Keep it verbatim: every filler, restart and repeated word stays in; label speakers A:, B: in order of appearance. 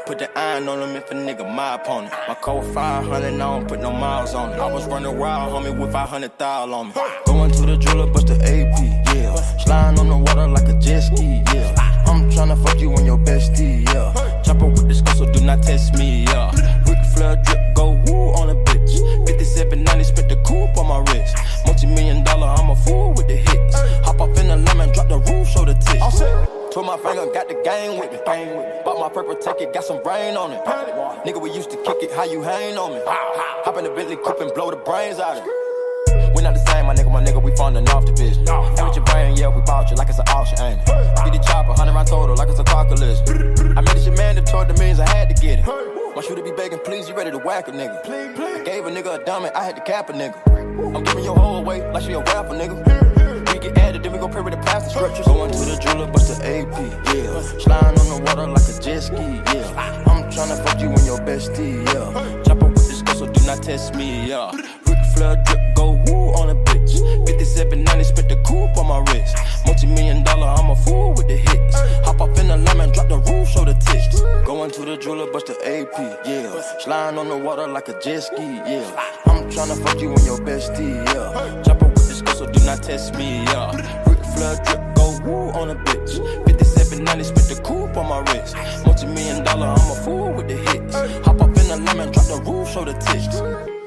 A: put the iron on him if a nigga my opponent. My code five hundred, I don't put no miles on it. I was running wild, homie, with five hundred thousand on me. Going to the jeweler, bust the A P, yeah. Sliding on the water like a jet ski, yeah. I'm tryna fuck you and your bestie, yeah. Chopper with this gun, so do not test me, yeah. Ric Flair drip, go woo on a bitch. fifty-seven ninety, spit the coupe on my wrist. Multi-million dollar, I'm a fool with the hits. Hop off in the lemon, drop the roof, show the tits. Twirl my finger, got the game with me. Bought my purple ticket, got some brain on it. Nigga, we used to kick it, how you hang on me? Hop in the Bentley coupe and blow the brains out of it. We not the same, my nigga, my nigga, we funding off the business. And with your brain, yeah, we bought you like it's an auction, ain't it? Get the chopper, hundred round total, like it's a car collision. I made this your man that toward the millions, I had to get it. My shooter be begging, please, you ready to whack a nigga? I gave a nigga a dummy, I had to cap a nigga. I'm giving your whole away like she a rapper, nigga. We get added, then we go pray with the pastor scriptures. Going to the jeweler, bust the A P, yeah. Sliding on the water like a jet ski, yeah. I'm tryna fuck you and your bestie, yeah. Chopper with this gun, so do not test me, yeah. Ric Flair drip, go woo on a bitch. fifty-seven ninety, spit the coupe on my wrist. Multi-million dollar, I'm a fool with the hits. Hop off in the lemon, drop the roof, show the tits. Going to the jeweler, bust the A P, yeah. Sliding on the water like a jet ski, yeah. I'm tryna fuck you and your bestie, yeah. Chopper with this gun, so do not test me, yeah. Ric Flair drip, go woo on a bitch. fifty-seven ninety, spit the coupe on my wrist. Multi-million dollar, I'm a fool with the hits. Hop off in the lemon, drop the roof, show the tits.